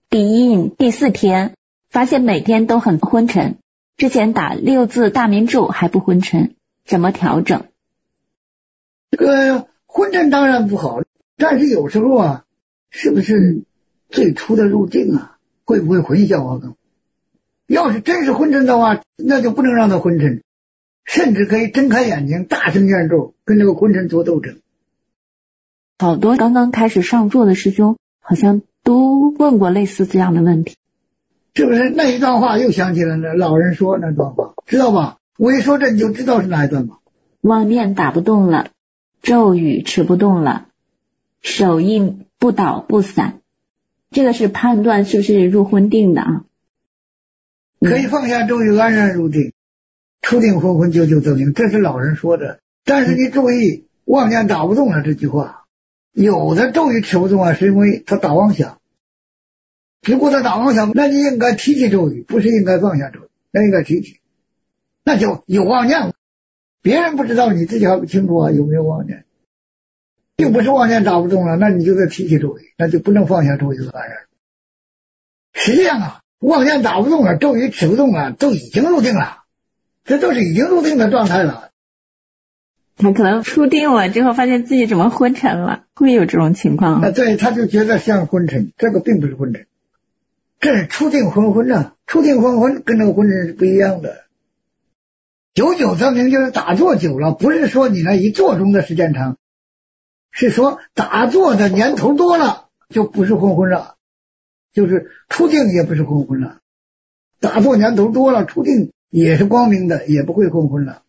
第一印第4天，发现每天都很昏沉，之前打6字大明咒还不昏沉，怎么调整？ 这个昏沉当然不好，但是有时候啊，是不是最初的入定啊，会不会混淆啊？要是真是昏沉的话，那就不能让它昏沉，甚至可以睁开眼睛大声念咒，跟这个昏沉做斗争。 好多刚刚开始上座的师兄好像都问过类似这样的问题， 是不是？那一段话又想起了那老人说那段话，知道吧？我一说这你就知道是哪一段吧。 妄念打不动了，咒语持不动了，手印不倒不散，这个是判断是不是入昏定的啊？ 可以放下咒语，安然入定，出定昏昏，久久得明，这是老人说的。但是你注意，妄念打不动了这句话，有的咒语持不动啊，是因为他打妄想。如果他打妄想，那你应该提起咒语，不是应该放下咒语，那应该提起，那就有妄念。别人不知道，你自己还不清楚啊，有没有妄念？并不是妄念打不动了，那你就得提起咒语，那就不能放下咒语安然。实际上啊，妄念打不动了，咒语持不动了，都已经入定了，这都是已经入定的状态了。 他可能出定了之后发现自己怎么昏沉了，会有这种情况吗？ 对，他就觉得像昏沉，这个并不是昏沉，这是出定昏昏啊，出定昏昏跟那个昏沉是不一样的。久久得明就是打坐久了，不是说你那一坐中的时间长，是说打坐的年头多了就不是昏昏了，就是出定也不是昏昏了，打坐年头多了，出定也是光明的，也不会昏昏了。